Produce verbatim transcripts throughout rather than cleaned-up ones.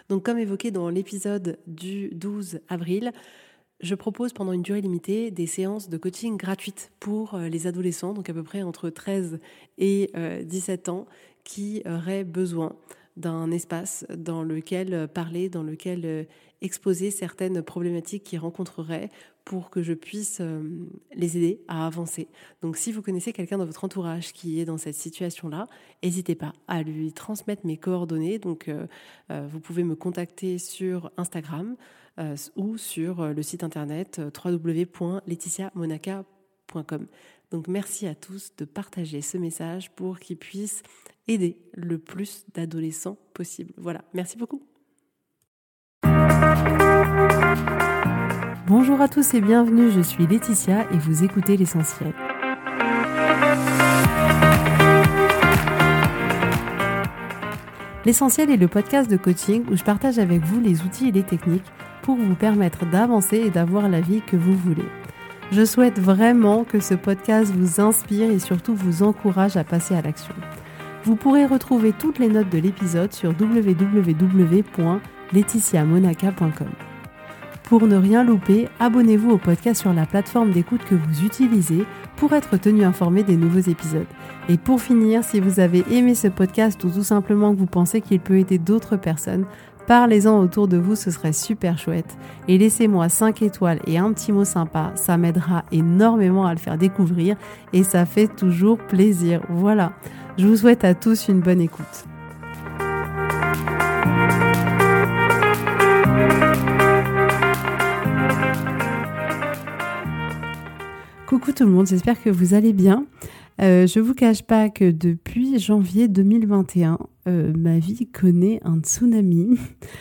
Donc comme évoqué dans l'épisode du douze avril, je propose pendant une durée limitée des séances de coaching gratuites pour les adolescents, donc à peu près entre treize et dix-sept ans, qui auraient besoin d'un espace dans lequel parler, dans lequel exposer certaines problématiques qu'ils rencontreraient pour que je puisse les aider à avancer. Donc si vous connaissez quelqu'un dans votre entourage qui est dans cette situation-là, n'hésitez pas à lui transmettre mes coordonnées. Donc euh, euh, vous pouvez me contacter sur Instagram euh, ou sur le site internet w w w point laetitia monaca point com. Donc merci à tous de partager ce message pour qu'il puisse aider le plus d'adolescents possible. Voilà, merci beaucoup. Bonjour à tous et bienvenue, je suis Laetitia et vous écoutez l'essentiel. L'essentiel est le podcast de coaching où je partage avec vous les outils et les techniques pour vous permettre d'avancer et d'avoir la vie que vous voulez. Je souhaite vraiment que ce podcast vous inspire et surtout vous encourage à passer à l'action. Vous pourrez retrouver toutes les notes de l'épisode sur w w w point laetitia monaca point com. Pour ne rien louper, abonnez-vous au podcast sur la plateforme d'écoute que vous utilisez pour être tenu informé des nouveaux épisodes. Et pour finir, si vous avez aimé ce podcast ou tout simplement que vous pensez qu'il peut aider d'autres personnes, parlez-en autour de vous, ce serait super chouette. Et laissez-moi cinq étoiles et un petit mot sympa, ça m'aidera énormément à le faire découvrir et ça fait toujours plaisir. Voilà, je vous souhaite à tous une bonne écoute. Coucou tout le monde, j'espère que vous allez bien. Euh, je ne vous cache pas que depuis janvier deux mille vingt et un, euh, ma vie connaît un tsunami.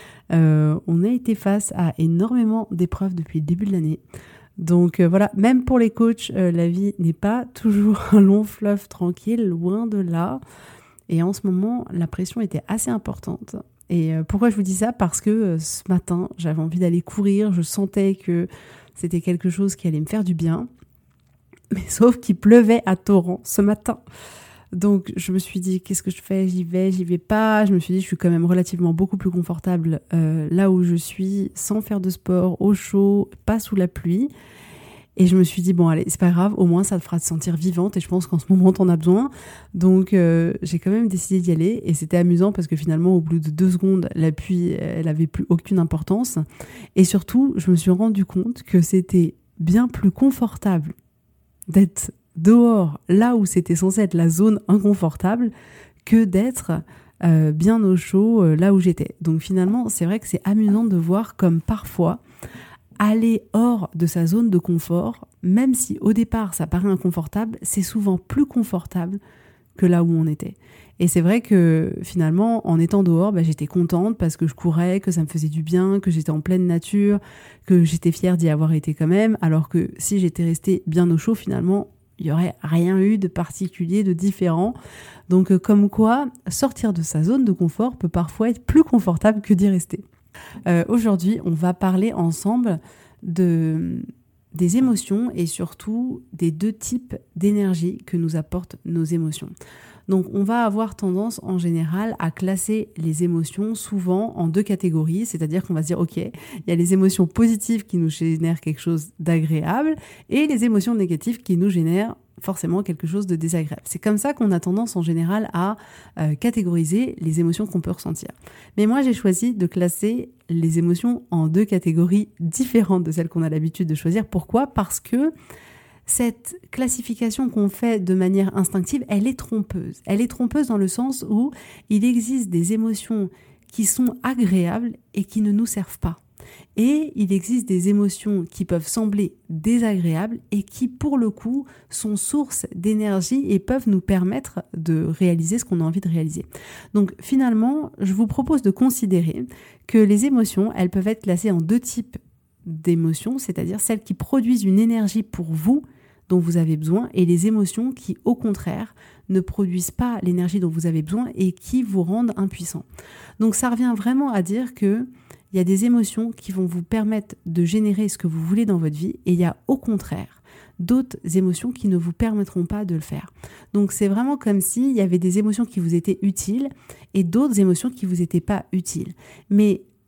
Euh, on a été face à énormément d'épreuves depuis le début de l'année. Donc euh, voilà, même pour les coachs, euh, la vie n'est pas toujours un long fleuve tranquille, loin de là. Et en ce moment, la pression était assez importante. Et euh, pourquoi je vous dis ça ? Parce que euh, ce matin, j'avais envie d'aller courir, je sentais que c'était quelque chose qui allait me faire du bien. Mais sauf qu'il pleuvait à torrent ce matin. Donc je me suis dit, qu'est-ce que je fais ? J'y vais, j'y vais pas. Je me suis dit, je suis quand même relativement beaucoup plus confortable euh, là où je suis, sans faire de sport, au chaud, pas sous la pluie. Et je me suis dit, bon allez, c'est pas grave, au moins ça te fera te sentir vivante et je pense qu'en ce moment t'en as besoin. Donc euh, j'ai quand même décidé d'y aller et c'était amusant parce que finalement au bout de deux secondes, la pluie, elle avait plus aucune importance. Et surtout, je me suis rendu compte que c'était bien plus confortable d'être dehors, là où c'était censé être la zone inconfortable, que d'être euh, bien au chaud, euh, là où j'étais. Donc finalement, c'est vrai que c'est amusant de voir comme parfois, aller hors de sa zone de confort, même si au départ ça paraît inconfortable, c'est souvent plus confortable que là où on était. Et c'est vrai que finalement, en étant dehors, bah, j'étais contente parce que je courais, que ça me faisait du bien, que j'étais en pleine nature, que j'étais fière d'y avoir été quand même, alors que si j'étais restée bien au chaud, finalement, il n'y aurait rien eu de particulier, de différent. Donc euh, comme quoi, sortir de sa zone de confort peut parfois être plus confortable que d'y rester. Euh, aujourd'hui, on va parler ensemble de... des émotions et surtout des deux types d'énergie que nous apportent nos émotions. Donc on va avoir tendance en général à classer les émotions souvent en deux catégories, c'est-à-dire qu'on va se dire ok, il y a les émotions positives qui nous génèrent quelque chose d'agréable et les émotions négatives qui nous génèrent forcément quelque chose de désagréable. C'est comme ça qu'on a tendance en général à euh, catégoriser les émotions qu'on peut ressentir. Mais moi j'ai choisi de classer les émotions en deux catégories différentes de celles qu'on a l'habitude de choisir. Pourquoi ? Parce que cette classification qu'on fait de manière instinctive, elle est trompeuse. Elle est trompeuse dans le sens où il existe des émotions qui sont agréables et qui ne nous servent pas. Et il existe des émotions qui peuvent sembler désagréables et qui, pour le coup, sont source d'énergie et peuvent nous permettre de réaliser ce qu'on a envie de réaliser. Donc finalement, je vous propose de considérer que les émotions, elles peuvent être classées en deux types d'émotions, c'est-à-dire celles qui produisent une énergie pour vous, dont vous avez besoin, et les émotions qui, au contraire, ne produisent pas l'énergie dont vous avez besoin et qui vous rendent impuissant. Donc ça revient vraiment à dire que il y a des émotions qui vont vous permettre de générer ce que vous voulez dans votre vie et il y a au contraire d'autres émotions qui ne vous permettront pas de le faire. Donc c'est vraiment comme s'il y avait des émotions qui vous étaient utiles et d'autres émotions qui vous étaient pas utiles. Mais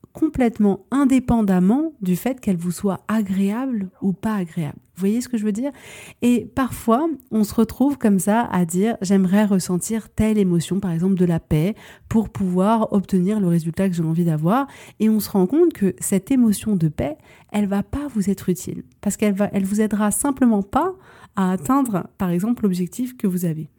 complètement indépendamment du fait qu'elle vous soit agréable ou pas agréable. Vous voyez ce que je veux dire ? Et parfois, on se retrouve comme ça à dire « j'aimerais ressentir telle émotion, par exemple de la paix, pour pouvoir obtenir le résultat que j'ai envie d'avoir ». Et on se rend compte que cette émotion de paix, elle va pas vous être utile parce qu'elle va, elle vous aidera simplement pas à atteindre, par exemple, l'objectif que vous avez.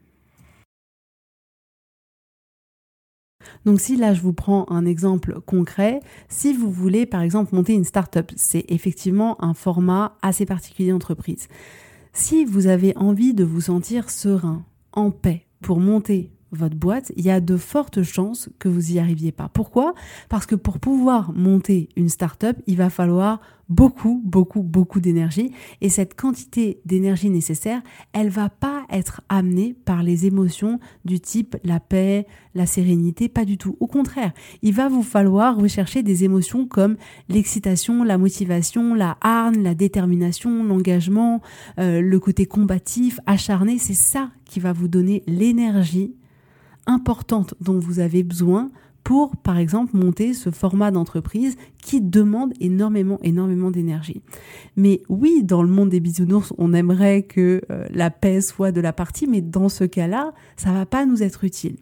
Donc si là je vous prends un exemple concret, si vous voulez par exemple monter une start-up, c'est effectivement un format assez particulier d'entreprise. Si vous avez envie de vous sentir serein, en paix pour monter votre boîte, il y a de fortes chances que vous y arriviez pas. Pourquoi ? Parce que pour pouvoir monter une start-up, il va falloir beaucoup, beaucoup, beaucoup d'énergie. Et cette quantité d'énergie nécessaire, elle va pas être amenée par les émotions du type la paix, la sérénité, pas du tout. Au contraire, il va vous falloir rechercher des émotions comme l'excitation, la motivation, la hargne, la détermination, l'engagement, euh, le côté combatif, acharné. C'est ça qui va vous donner l'énergie importante dont vous avez besoin pour, par exemple, monter ce format d'entreprise qui demande énormément, énormément d'énergie. Mais oui, dans le monde des bisounours, on aimerait que euh, la paix soit de la partie, mais dans ce cas-là, ça va pas nous être utile.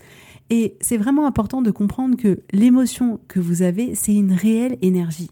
Et c'est vraiment important de comprendre que l'émotion que vous avez, c'est une réelle énergie.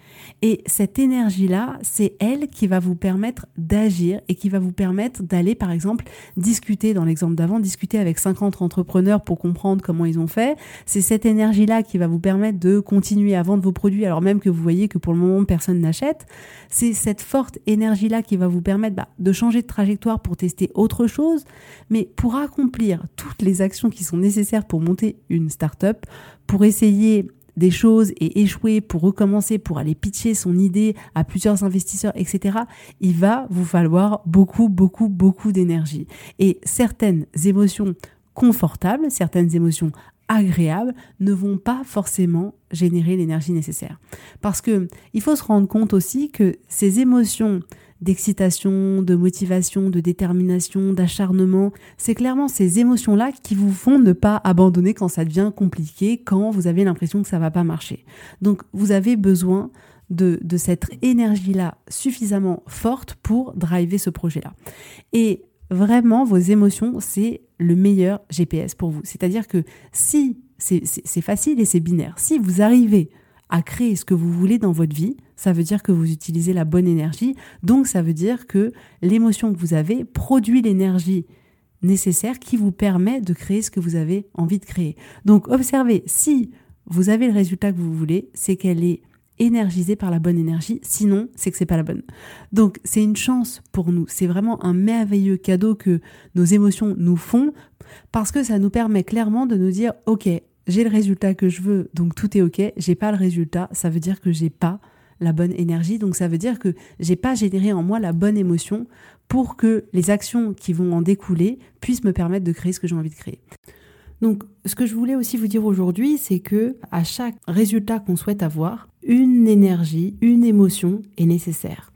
Et cette énergie-là, c'est elle qui va vous permettre d'agir et qui va vous permettre d'aller, par exemple, discuter, dans l'exemple d'avant, discuter avec cinquante entrepreneurs pour comprendre comment ils ont fait. C'est cette énergie-là qui va vous permettre de continuer à vendre vos produits alors même que vous voyez que pour le moment, personne n'achète. C'est cette forte énergie-là qui va vous permettre bah, de changer de trajectoire pour tester autre chose. Mais pour accomplir toutes les actions qui sont nécessaires pour monter une start-up, pour essayer des choses et échouer pour recommencer, pour aller pitcher son idée à plusieurs investisseurs, et cetera, il va vous falloir beaucoup, beaucoup, beaucoup d'énergie. Et certaines émotions confortables, certaines émotions agréables ne vont pas forcément générer l'énergie nécessaire. Parce que il faut se rendre compte aussi que ces émotions d'excitation, de motivation, de détermination, d'acharnement. C'est clairement ces émotions-là qui vous font ne pas abandonner quand ça devient compliqué, quand vous avez l'impression que ça va pas marcher. Donc, vous avez besoin de, de cette énergie-là suffisamment forte pour driver ce projet-là. Et vraiment, vos émotions, c'est le meilleur G P S pour vous. C'est-à-dire que si, c'est, c'est, c'est facile et c'est binaire, si vous arrivez à créer ce que vous voulez dans votre vie, ça veut dire que vous utilisez la bonne énergie. Donc, ça veut dire que l'émotion que vous avez produit l'énergie nécessaire qui vous permet de créer ce que vous avez envie de créer. Donc, observez, si vous avez le résultat que vous voulez, c'est qu'elle est énergisée par la bonne énergie. Sinon, c'est que c'est pas la bonne. Donc, c'est une chance pour nous. C'est vraiment un merveilleux cadeau que nos émotions nous font parce que ça nous permet clairement de nous dire « Ok, j'ai le résultat que je veux, donc tout est ok. J'ai pas le résultat, ça veut dire que j'ai pas la bonne énergie. Donc ça veut dire que j'ai pas généré en moi la bonne émotion pour que les actions qui vont en découler puissent me permettre de créer ce que j'ai envie de créer. » Donc ce que je voulais aussi vous dire aujourd'hui, c'est que à chaque résultat qu'on souhaite avoir, une énergie, une émotion est nécessaire.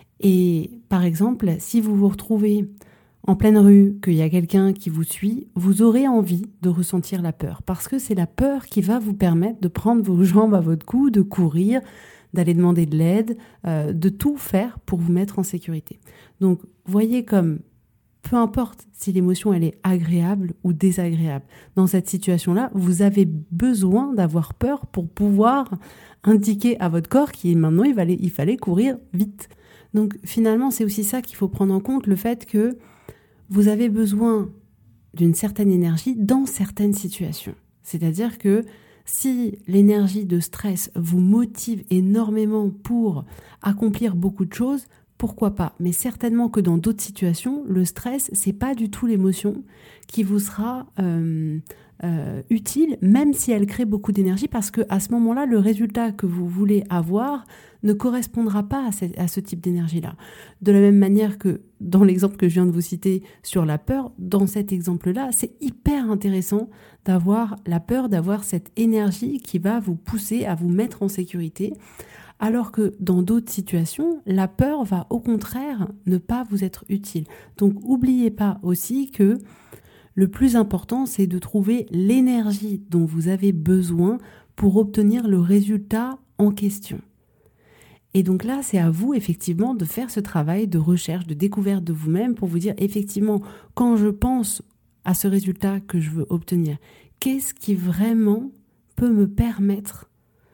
Et par exemple, si vous vous retrouvez en pleine rue, qu'il y a quelqu'un qui vous suit, vous aurez envie de ressentir la peur. Parce que c'est la peur qui va vous permettre de prendre vos jambes à votre cou, de courir, d'aller demander de l'aide, euh, de tout faire pour vous mettre en sécurité. Donc, voyez comme, peu importe si l'émotion elle est agréable ou désagréable, dans cette situation-là, vous avez besoin d'avoir peur pour pouvoir indiquer à votre corps qu'il maintenant il fallait, il fallait courir vite. Donc, finalement, c'est aussi ça qu'il faut prendre en compte, le fait que vous avez besoin d'une certaine énergie dans certaines situations. C'est-à-dire que si l'énergie de stress vous motive énormément pour accomplir beaucoup de choses, pourquoi pas ? Mais certainement que dans d'autres situations, le stress, c'est pas du tout l'émotion qui vous sera euh, euh, utile, même si elle crée beaucoup d'énergie, parce que à ce moment-là, le résultat que vous voulez avoir ne correspondra pas à ce, à ce type d'énergie-là. De la même manière que dans l'exemple que je viens de vous citer sur la peur, dans cet exemple-là, c'est hyper intéressant d'avoir la peur, d'avoir cette énergie qui va vous pousser à vous mettre en sécurité, alors que dans d'autres situations, la peur va au contraire ne pas vous être utile. Donc, n'oubliez pas aussi que le plus important, c'est de trouver l'énergie dont vous avez besoin pour obtenir le résultat en question. Et donc là, c'est à vous effectivement de faire ce travail de recherche, de découverte de vous-même pour vous dire effectivement, quand je pense à ce résultat que je veux obtenir, qu'est-ce qui vraiment peut me permettre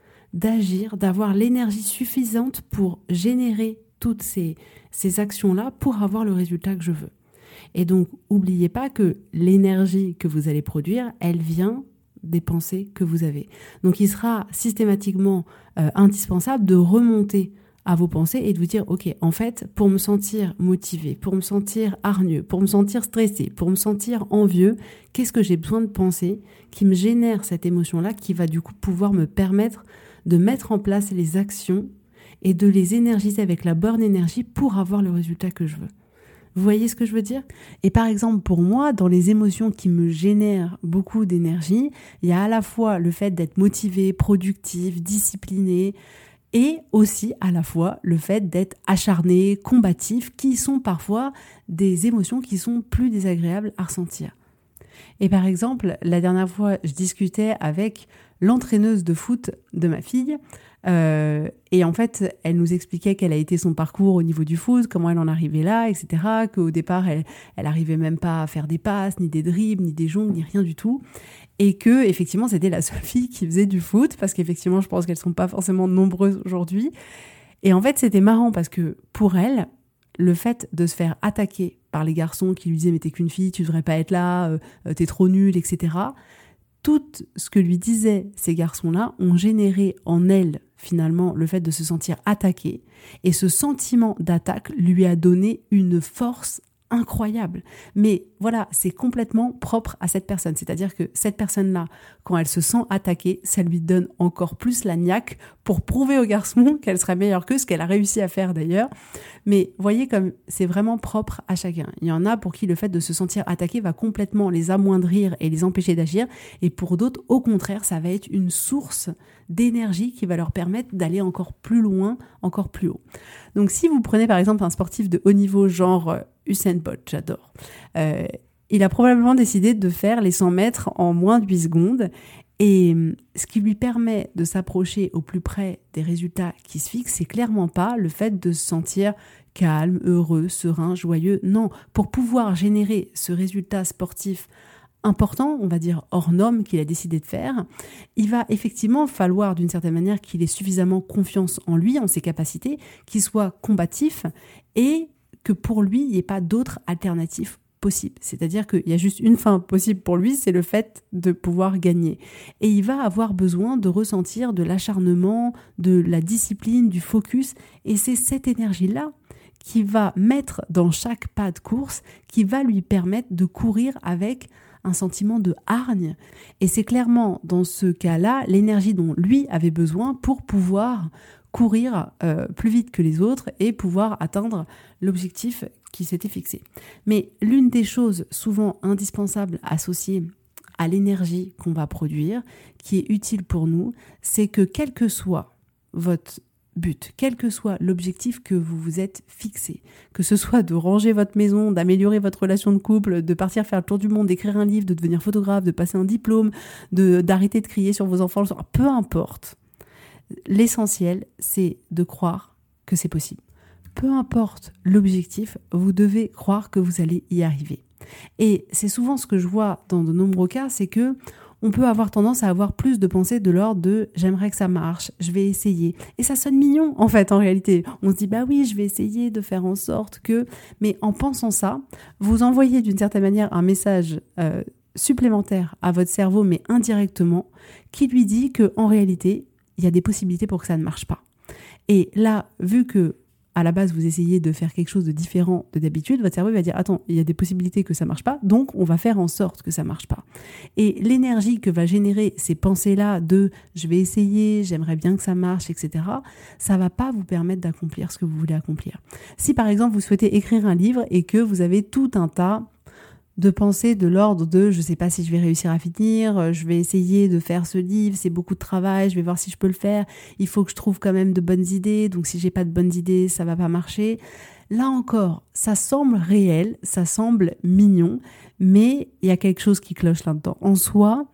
d'agir, d'avoir l'énergie suffisante pour générer toutes ces, ces actions-là pour avoir le résultat que je veux. Et donc, n'oubliez pas que l'énergie que vous allez produire, elle vient des pensées que vous avez. Donc, il sera systématiquement euh, indispensable de remonter à vos pensées et de vous dire, ok, en fait, pour me sentir motivé, pour me sentir hargneux, pour me sentir stressé, pour me sentir envieux, qu'est-ce que j'ai besoin de penser qui me génère cette émotion-là, qui va du coup pouvoir me permettre de mettre en place les actions et de les énergiser avec la bonne énergie pour avoir le résultat que je veux. Vous voyez ce que je veux dire ? Et par exemple, pour moi, dans les émotions qui me génèrent beaucoup d'énergie, il y a à la fois le fait d'être motivé, productif, discipliné, et aussi à la fois le fait d'être acharné, combatif, qui sont parfois des émotions qui sont plus désagréables à ressentir. Et par exemple, la dernière fois, je discutais avec l'entraîneuse de foot de ma fille, euh, et en fait, elle nous expliquait quel a été son parcours au niveau du foot, comment elle en arrivait là, et cetera. Qu'au départ, elle, elle arrivait même pas à faire des passes, ni des dribbles, ni des jongles, ni rien du tout. Et que, effectivement, c'était la seule fille qui faisait du foot, parce qu'effectivement, je pense qu'elles sont pas forcément nombreuses aujourd'hui. Et en fait, c'était marrant parce que pour elle, le fait de se faire attaquer par les garçons qui lui disaient « mais t'es qu'une fille, tu devrais pas être là, euh, t'es trop nulle, et cetera » Tout ce que lui disaient ces garçons-là ont généré en elle, finalement, le fait de se sentir attaquée. Et ce sentiment d'attaque lui a donné une force incroyable. Mais voilà, c'est complètement propre à cette personne. C'est-à-dire que cette personne-là, quand elle se sent attaquée, ça lui donne encore plus la niaque pour prouver aux garçons qu'elle serait meilleure qu'eux, ce qu'elle a réussi à faire d'ailleurs. Mais voyez comme c'est vraiment propre à chacun. Il y en a pour qui le fait de se sentir attaqué va complètement les amoindrir et les empêcher d'agir. Et pour d'autres, au contraire, ça va être une source d'énergie qui va leur permettre d'aller encore plus loin, encore plus haut. Donc si vous prenez par exemple un sportif de haut niveau genre Usain Bolt, j'adore, euh, il a probablement décidé de faire les cent mètres en moins de huit secondes et ce qui lui permet de s'approcher au plus près des résultats qui se fixent, c'est clairement pas le fait de se sentir calme, heureux, serein, joyeux. Non, pour pouvoir générer ce résultat sportif important, on va dire hors norme qu'il a décidé de faire, il va effectivement falloir d'une certaine manière qu'il ait suffisamment confiance en lui, en ses capacités, qu'il soit combatif et que pour lui, il n'y ait pas d'autres alternatives possibles. C'est-à-dire qu'il y a juste une fin possible pour lui, c'est le fait de pouvoir gagner. Et il va avoir besoin de ressentir de l'acharnement, de la discipline, du focus, et c'est cette énergie-là qui va mettre dans chaque pas de course, qui va lui permettre de courir avec un sentiment de hargne. Et c'est clairement dans ce cas-là l'énergie dont lui avait besoin pour pouvoir courir euh, plus vite que les autres et pouvoir atteindre l'objectif qui s'était fixé. Mais l'une des choses souvent indispensables associées à l'énergie qu'on va produire, qui est utile pour nous, c'est que quel que soit votre but, quel que soit l'objectif que vous vous êtes fixé, que ce soit de ranger votre maison, d'améliorer votre relation de couple, de partir faire le tour du monde, d'écrire un livre, de devenir photographe, de passer un diplôme, de, d'arrêter de crier sur vos enfants le soir, peu importe. L'essentiel, c'est de croire que c'est possible. Peu importe l'objectif, vous devez croire que vous allez y arriver. Et c'est souvent ce que je vois dans de nombreux cas, c'est que on peut avoir tendance à avoir plus de pensées de l'ordre de « j'aimerais que ça marche, je vais essayer ». Et ça sonne mignon, en fait, en réalité. On se dit « bah oui, je vais essayer de faire en sorte que… » Mais en pensant ça, vous envoyez d'une certaine manière un message euh, supplémentaire à votre cerveau, mais indirectement, qui lui dit qu'en réalité, il y a des possibilités pour que ça ne marche pas. Et là, vu que à la base, vous essayez de faire quelque chose de différent de d'habitude, votre cerveau va dire « Attends, il y a des possibilités que ça marche pas, donc on va faire en sorte que ça marche pas. » Et l'énergie que va générer ces pensées-là de « je vais essayer, j'aimerais bien que ça marche, et cetera » ça va pas vous permettre d'accomplir ce que vous voulez accomplir. Si par exemple, vous souhaitez écrire un livre et que vous avez tout un tas de pensées de l'ordre de je sais pas si je vais réussir à finir, je vais essayer de faire ce livre, c'est beaucoup de travail, je vais voir si je peux le faire, il faut que je trouve quand même de bonnes idées, donc si j'ai pas de bonnes idées, ça va pas marcher. Là encore, ça semble réel, ça semble mignon, mais il y a quelque chose qui cloche là-dedans. En soi,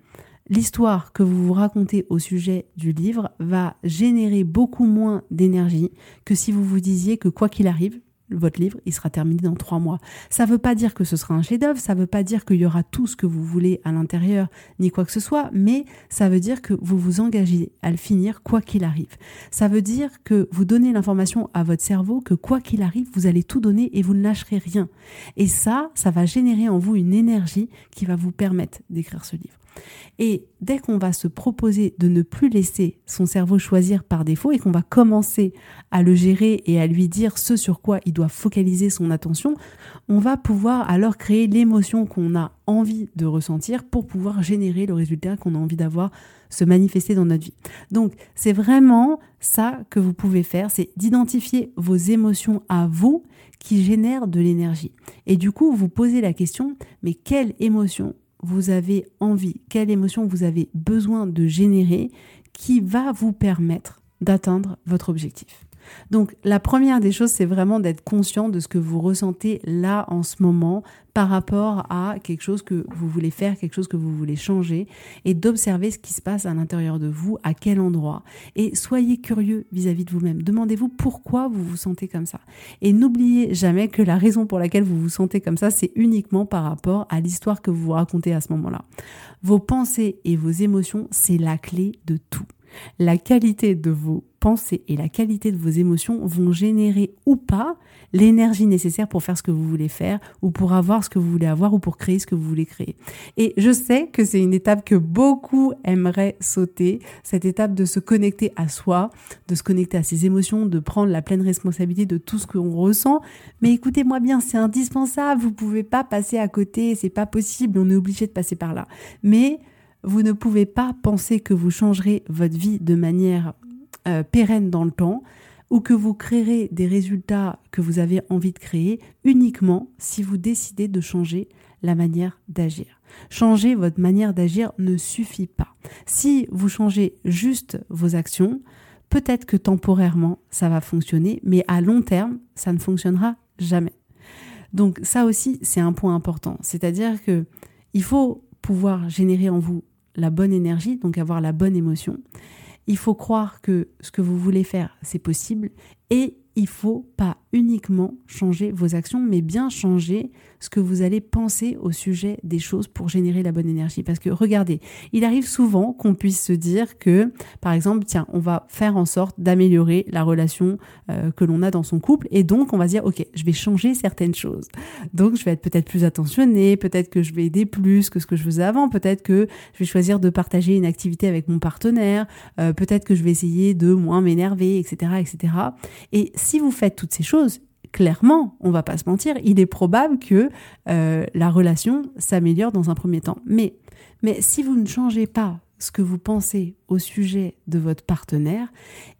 l'histoire que vous vous racontez au sujet du livre va générer beaucoup moins d'énergie que si vous vous disiez que quoi qu'il arrive, votre livre, il sera terminé dans trois mois. Ça ne veut pas dire que ce sera un chef-d'œuvre, ça ne veut pas dire qu'il y aura tout ce que vous voulez à l'intérieur, ni quoi que ce soit, mais ça veut dire que vous vous engagez à le finir quoi qu'il arrive. Ça veut dire que vous donnez l'information à votre cerveau que quoi qu'il arrive, vous allez tout donner et vous ne lâcherez rien. Et ça, ça va générer en vous une énergie qui va vous permettre d'écrire ce livre. Et dès qu'on va se proposer de ne plus laisser son cerveau choisir par défaut et qu'on va commencer à le gérer et à lui dire ce sur quoi il doit focaliser son attention, on va pouvoir alors créer l'émotion qu'on a envie de ressentir pour pouvoir générer le résultat qu'on a envie d'avoir se manifester dans notre vie. Donc, c'est vraiment ça que vous pouvez faire, c'est d'identifier vos émotions à vous qui génèrent de l'énergie. Et du coup, vous posez la question, mais quelle émotion vous avez envie, quelle émotion vous avez besoin de générer qui va vous permettre d'atteindre votre objectif. Donc, la première des choses, c'est vraiment d'être conscient de ce que vous ressentez là en ce moment par rapport à quelque chose que vous voulez faire, quelque chose que vous voulez changer et d'observer ce qui se passe à l'intérieur de vous, à quel endroit. Et soyez curieux vis-à-vis de vous-même. Demandez-vous pourquoi vous vous sentez comme ça. Et n'oubliez jamais que la raison pour laquelle vous vous sentez comme ça, c'est uniquement par rapport à l'histoire que vous vous racontez à ce moment-là. Vos pensées et vos émotions, c'est la clé de tout. La qualité de vos pensées et la qualité de vos émotions vont générer ou pas l'énergie nécessaire pour faire ce que vous voulez faire ou pour avoir ce que vous voulez avoir ou pour créer ce que vous voulez créer. Et je sais que c'est une étape que beaucoup aimeraient sauter, cette étape de se connecter à soi, de se connecter à ses émotions, de prendre la pleine responsabilité de tout ce qu'on ressent. Mais écoutez-moi bien, c'est indispensable, vous pouvez pas passer à côté, c'est pas possible, on est obligé de passer par là. Mais vous ne pouvez pas penser que vous changerez votre vie de manière euh, pérenne dans le temps ou que vous créerez des résultats que vous avez envie de créer uniquement si vous décidez de changer la manière d'agir. Changer votre manière d'agir ne suffit pas. Si vous changez juste vos actions, peut-être que temporairement ça va fonctionner, mais à long terme, ça ne fonctionnera jamais. Donc ça aussi, c'est un point important. C'est-à-dire que il faut pouvoir générer en vous la bonne énergie, donc avoir la bonne émotion. Il faut croire que ce que vous voulez faire, c'est possible et il ne faut pas uniquement changer vos actions, mais bien changer ce que vous allez penser au sujet des choses pour générer la bonne énergie. Parce que regardez, il arrive souvent qu'on puisse se dire que, par exemple, tiens, on va faire en sorte d'améliorer la relation euh, que l'on a dans son couple et donc on va se dire, ok, je vais changer certaines choses. Donc je vais être peut-être plus attentionnée, peut-être que je vais aider plus que ce que je faisais avant, peut-être que je vais choisir de partager une activité avec mon partenaire, euh, peut-être que je vais essayer de moins m'énerver, et cetera, et cetera. Et si vous faites toutes ces choses, clairement, on va pas se mentir, il est probable que euh, la relation s'améliore dans un premier temps. Mais, mais si vous ne changez pas ce que vous pensez au sujet de votre partenaire,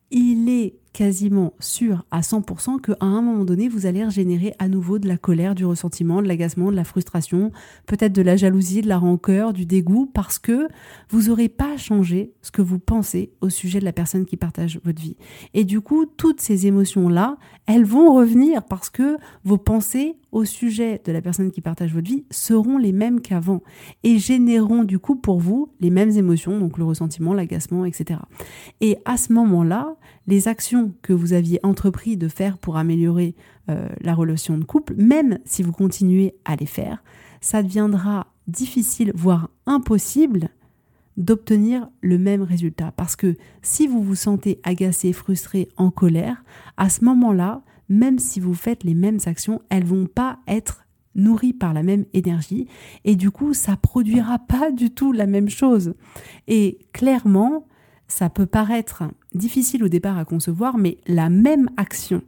il est quasiment sûr à cent pour cent qu'à un moment donné, vous allez régénérer à nouveau de la colère, du ressentiment, de l'agacement, de la frustration, peut-être de la jalousie, de la rancœur, du dégoût, parce que vous n'aurez pas changé ce que vous pensez au sujet de la personne qui partage votre vie. Et du coup, toutes ces émotions-là, elles vont revenir parce que vos pensées au sujet de la personne qui partage votre vie seront les mêmes qu'avant et généreront du coup pour vous les mêmes émotions, donc le ressentiment, l'agacement, et cetera. Et à ce moment-là, les actions que vous aviez entrepris de faire pour améliorer euh, la relation de couple, même si vous continuez à les faire, ça deviendra difficile, voire impossible d'obtenir le même résultat. Parce que si vous vous sentez agacé, frustré, en colère, à ce moment-là, même si vous faites les mêmes actions, elles vont pas être nourries par la même énergie et du coup, ça produira pas du tout la même chose. Et clairement, ça peut paraître difficile au départ à concevoir, mais la même action,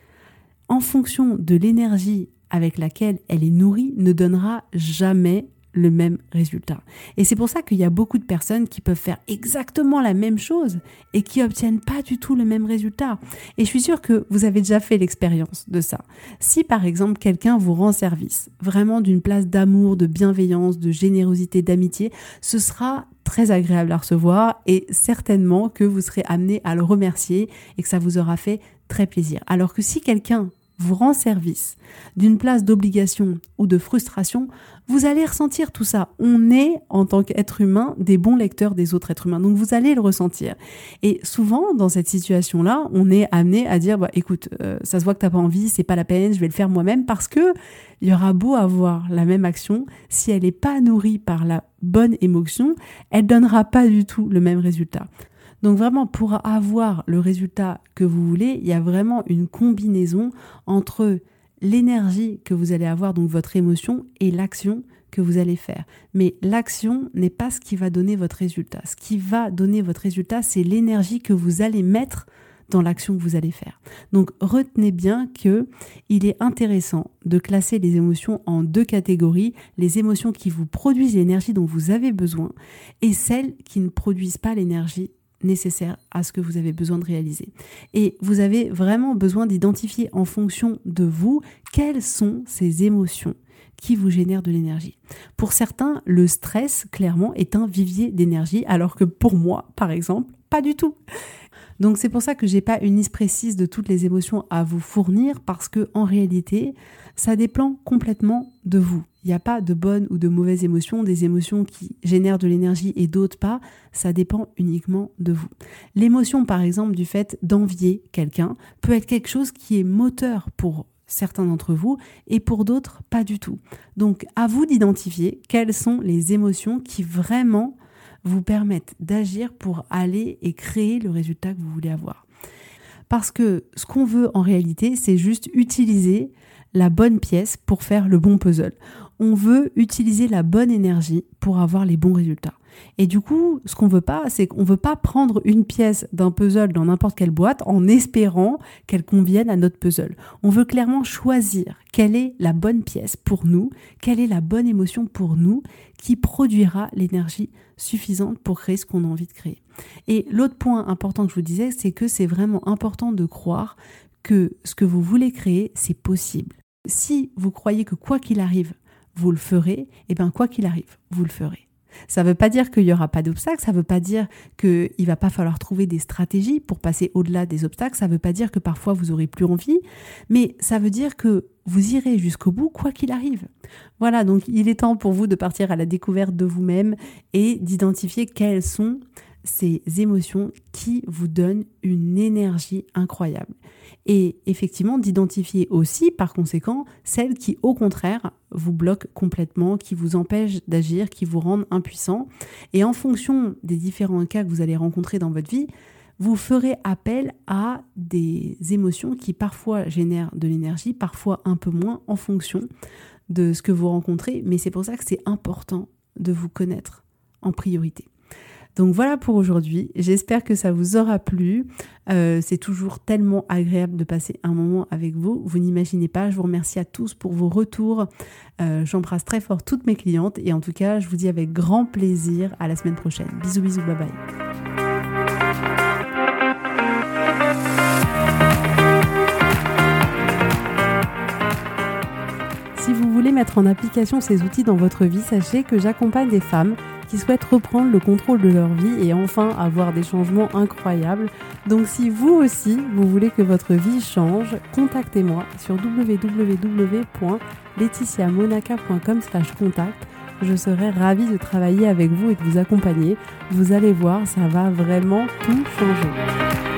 en fonction de l'énergie avec laquelle elle est nourrie, ne donnera jamais le même résultat. Et c'est pour ça qu'il y a beaucoup de personnes qui peuvent faire exactement la même chose et qui obtiennent pas du tout le même résultat. Et je suis sûre que vous avez déjà fait l'expérience de ça. Si par exemple quelqu'un vous rend service, vraiment d'une place d'amour, de bienveillance, de générosité, d'amitié, ce sera très agréable à recevoir et certainement que vous serez amené à le remercier et que ça vous aura fait très plaisir. Alors que si quelqu'un vous rend service, d'une place d'obligation ou de frustration, vous allez ressentir tout ça. On est, en tant qu'être humain, des bons lecteurs des autres êtres humains. Donc, vous allez le ressentir. Et souvent, dans cette situation-là, on est amené à dire, bah, écoute, euh, ça se voit que t'as pas envie, c'est pas la peine, je vais le faire moi-même, parce que il y aura beau avoir la même action, si elle n'est pas nourrie par la bonne émotion, elle donnera pas du tout le même résultat. Donc vraiment, pour avoir le résultat que vous voulez, il y a vraiment une combinaison entre l'énergie que vous allez avoir, donc votre émotion, et l'action que vous allez faire. Mais l'action n'est pas ce qui va donner votre résultat. Ce qui va donner votre résultat, c'est l'énergie que vous allez mettre dans l'action que vous allez faire. Donc retenez bien que il est intéressant de classer les émotions en deux catégories, les émotions qui vous produisent l'énergie dont vous avez besoin et celles qui ne produisent pas l'énergie nécessaire à ce que vous avez besoin de réaliser. Et vous avez vraiment besoin d'identifier en fonction de vous quelles sont ces émotions qui vous génèrent de l'énergie. Pour certains, le stress, clairement, est un vivier d'énergie, alors que pour moi, par exemple, pas du tout. Donc c'est pour ça que j'ai pas une liste précise de toutes les émotions à vous fournir, parce que en réalité, ça dépend complètement de vous. Il n'y a pas de bonnes ou de mauvaises émotions, des émotions qui génèrent de l'énergie et d'autres pas, ça dépend uniquement de vous. L'émotion, par exemple, du fait d'envier quelqu'un peut être quelque chose qui est moteur pour certains d'entre vous et pour d'autres, pas du tout. Donc, à vous d'identifier quelles sont les émotions qui vraiment vous permettent d'agir pour aller et créer le résultat que vous voulez avoir. Parce que ce qu'on veut en réalité, c'est juste utiliser la bonne pièce pour faire le bon puzzle. On veut utiliser la bonne énergie pour avoir les bons résultats. Et du coup, ce qu'on veut pas, c'est qu'on veut pas prendre une pièce d'un puzzle dans n'importe quelle boîte en espérant qu'elle convienne à notre puzzle. On veut clairement choisir quelle est la bonne pièce pour nous, quelle est la bonne émotion pour nous qui produira l'énergie suffisante pour créer ce qu'on a envie de créer. Et l'autre point important que je vous disais, c'est que c'est vraiment important de croire que ce que vous voulez créer, c'est possible. Si vous croyez que quoi qu'il arrive, vous le ferez, et bien quoi qu'il arrive, vous le ferez. Ça ne veut pas dire qu'il n'y aura pas d'obstacles, ça ne veut pas dire qu'il ne va pas falloir trouver des stratégies pour passer au-delà des obstacles, ça ne veut pas dire que parfois vous n'aurez plus envie, mais ça veut dire que vous irez jusqu'au bout quoi qu'il arrive. Voilà, donc il est temps pour vous de partir à la découverte de vous-même et d'identifier quelles sont ces émotions qui vous donnent une énergie incroyable. Et effectivement, d'identifier aussi, par conséquent, celles qui, au contraire, vous bloquent complètement, qui vous empêchent d'agir, qui vous rendent impuissant. Et en fonction des différents cas que vous allez rencontrer dans votre vie, vous ferez appel à des émotions qui parfois génèrent de l'énergie, parfois un peu moins, en fonction de ce que vous rencontrez. Mais c'est pour ça que c'est important de vous connaître en priorité. Donc voilà pour aujourd'hui, j'espère que ça vous aura plu, euh, c'est toujours tellement agréable de passer un moment avec vous, vous n'imaginez pas, je vous remercie à tous pour vos retours, euh, j'embrasse très fort toutes mes clientes et en tout cas je vous dis avec grand plaisir à la semaine prochaine, bisous bisous, bye bye. Si vous voulez mettre en application ces outils dans votre vie, sachez que j'accompagne des femmes qui souhaitent reprendre le contrôle de leur vie et enfin avoir des changements incroyables. Donc si vous aussi, vous voulez que votre vie change, contactez-moi sur w w w point laetitia monaca point com slash contact. Je serai ravie de travailler avec vous et de vous accompagner. Vous allez voir, ça va vraiment tout changer.